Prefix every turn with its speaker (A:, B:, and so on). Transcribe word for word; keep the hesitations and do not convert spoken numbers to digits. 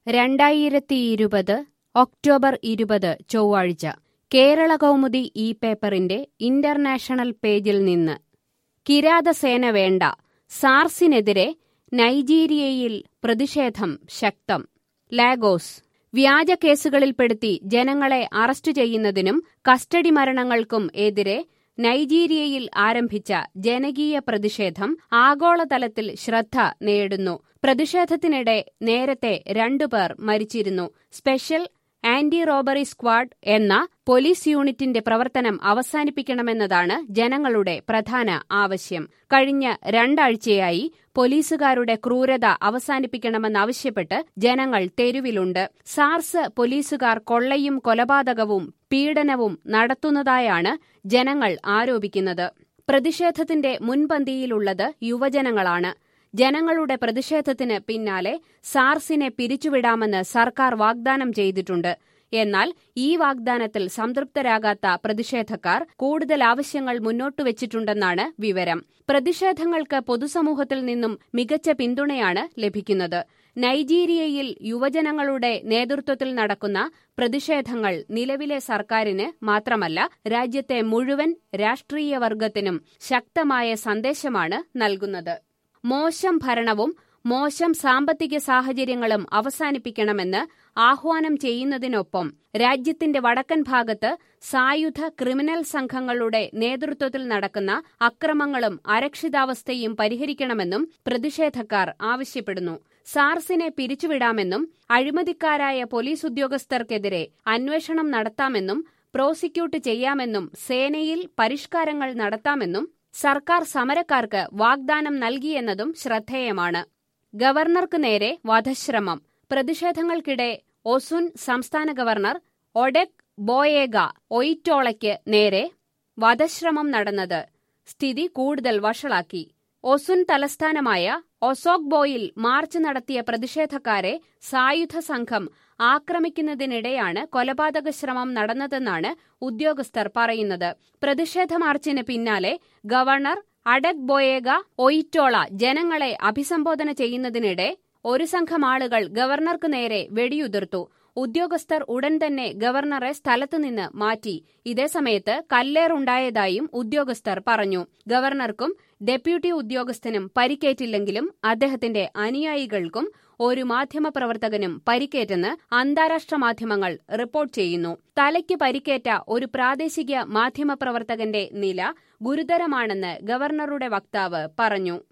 A: രണ്ടായിരത്തിയിരുപത് ഒക്ടോബർ ഇരുപത് ചൊവ്വാഴ്ച കേരളകൗമുദി ഈ പേപ്പറിന്റെ ഇന്റർനാഷണൽ പേജിൽ നിന്ന് കിരാതസേന വേണ്ട, സാർസിനെതിരെ നൈജീരിയയിൽ പ്രതിഷേധം ശക്തം. ലാഗോസ്. വ്യാജ കേസുകളിൽപ്പെടുത്തി ജനങ്ങളെ അറസ്റ്റ് ചെയ്യുന്നതിനും കസ്റ്റഡി മരണങ്ങൾക്കും എതിരെ നൈജീരിയയിൽ ആരംഭിച്ച ജനകീയ പ്രതിഷേധം ആഗോളതലത്തിൽ ശ്രദ്ധ നേടുന്നു. പ്രതിഷേധത്തിനിടെ നേരത്തെ രണ്ടുപേർ മരിച്ചിരുന്നു. സ്പെഷ്യൽ ആന്റി റോബറി സ്ക്വാഡ് എന്ന പോലീസ് യൂണിറ്റിന്റെ പ്രവർത്തനം അവസാനിപ്പിക്കണമെന്നതാണ് ജനങ്ങളുടെ പ്രധാന ആവശ്യം. കഴിഞ്ഞ രണ്ടാഴ്ചയായി പോലീസുകാരുടെ ക്രൂരത അവസാനിപ്പിക്കണമെന്നാവശ്യപ്പെട്ട് ജനങ്ങൾ തെരുവിലുണ്ട്. സാർസ് പോലീസുകാർ കൊള്ളയും കൊലപാതകവും പീഡനവും നടത്തുന്നതായാണ് ജനങ്ങൾ ആരോപിക്കുന്നത്. പ്രതിഷേധത്തിന്റെ മുൻപന്തിയിലുള്ളത് യുവജനങ്ങളാണ്. ജനങ്ങളുടെ പ്രതിഷേധത്തിന് പിന്നാലെ സാർസിനെ പിരിച്ചുവിടാമെന്ന് സർക്കാർ വാഗ്ദാനം ചെയ്തിട്ടുണ്ട്. എന്നാൽ ഈ വാഗ്ദാനത്തിൽ സംതൃപ്തരാകാത്ത പ്രതിഷേധക്കാർ കൂടുതൽ ആവശ്യങ്ങൾ മുന്നോട്ടുവച്ചിട്ടുണ്ടെന്നാണ് വിവരം. പ്രതിഷേധങ്ങൾക്ക് പൊതുസമൂഹത്തിൽ നിന്നും മികച്ച പിന്തുണയാണ് ലഭിക്കുന്നത്. നൈജീരിയയിൽ യുവജനങ്ങളുടെ നേതൃത്വത്തിൽ നടക്കുന്ന പ്രതിഷേധങ്ങൾ നിലവിലെ സർക്കാരിന് മാത്രമല്ല രാജ്യത്തെ മുഴുവൻ രാഷ്ട്രീയ വർഗത്തിനും ശക്തമായ സന്ദേശമാണ് നൽകുന്നത്. മോശം ഭരണവും മോശം സാമ്പത്തിക സാഹചര്യങ്ങളും അവസാനിപ്പിക്കണമെന്ന് ആഹ്വാനം ചെയ്യുന്നതിനൊപ്പം രാജ്യത്തിന്റെ വടക്കൻ ഭാഗത്ത് സായുധ ക്രിമിനൽ സംഘങ്ങളുടെ നേതൃത്വത്തിൽ നടക്കുന്ന അക്രമങ്ങളും അരക്ഷിതാവസ്ഥയും പരിഹരിക്കണമെന്നും പ്രതിഷേധക്കാർ ആവശ്യപ്പെടുന്നു. സാർസിനെ പിരിച്ചുവിടാമെന്നും അഴിമതിക്കാരായ പോലീസ് ഉദ്യോഗസ്ഥർക്കെതിരെ അന്വേഷണം നടത്താമെന്നും പ്രോസിക്യൂട്ട് ചെയ്യാമെന്നും സേനയിൽ പരിഷ്കാരങ്ങൾ നടത്താമെന്നും സർക്കാർ സമരക്കാർക്ക് വാഗ്ദാനം നൽകിയെന്നതും ശ്രദ്ധേയമാണ്. ഗവർണർക്ക് നേരെ വധശ്രമം. പ്രതിഷേധങ്ങൾക്കിടെ ഒസുൻ സംസ്ഥാന ഗവർണർ ഒഡെക് ബോയേഗ ഒയിറ്റോളയ്ക്ക് നേരെ വധശ്രമം നടന്നത് സ്ഥിതി കൂടുതൽ വഷളാക്കി. ഒസുൻ തലസ്ഥാനമായ ഒസോഗ്ബോയിൽ മാർച്ച് നടത്തിയ പ്രതിഷേധക്കാരെ സായുധ സംഘം ആക്രമിക്കുന്നതിനിടെയാണ് കൊലപാതക ശ്രമം നടന്നതെന്നാണ് ഉദ്യോഗസ്ഥർ പറയുന്നത്. പ്രതിഷേധ മാർച്ചിന് പിന്നാലെ ഗവർണർ അഡക് ബോയേഗ ഒയിറ്റോള ജനങ്ങളെ അഭിസംബോധന ചെയ്യുന്നതിനിടെ ഒരു സംഘം ആളുകൾ ഗവർണർക്ക് നേരെ വെടിയുതിർത്തു. ഉദ്യോഗസ്ഥർ ഉടൻ തന്നെ ഗവർണറെ സ്ഥലത്തുനിന്ന് മാറ്റി. ഇതേസമയത്ത് കല്ലേറുണ്ടായതായും ഉദ്യോഗസ്ഥർ പറഞ്ഞു. ഗവർണർക്കും ഡെപ്യൂട്ടി ഉദ്യോഗസ്ഥനും പരിക്കേറ്റില്ലെങ്കിലും അദ്ദേഹത്തിന്റെ അനുയായികൾക്കും ഒരു മാധ്യമപ്രവർത്തകനും പരിക്കേറ്റെന്ന് അന്താരാഷ്ട്ര മാധ്യമങ്ങൾ റിപ്പോർട്ട് ചെയ്യുന്നു. തലയ്ക്ക് പരിക്കേറ്റ ഒരു പ്രാദേശിക മാധ്യമപ്രവർത്തകന്റെ നില ഗുരുതരമാണെന്ന് ഗവർണറുടെ വക്താവ് പറഞ്ഞു.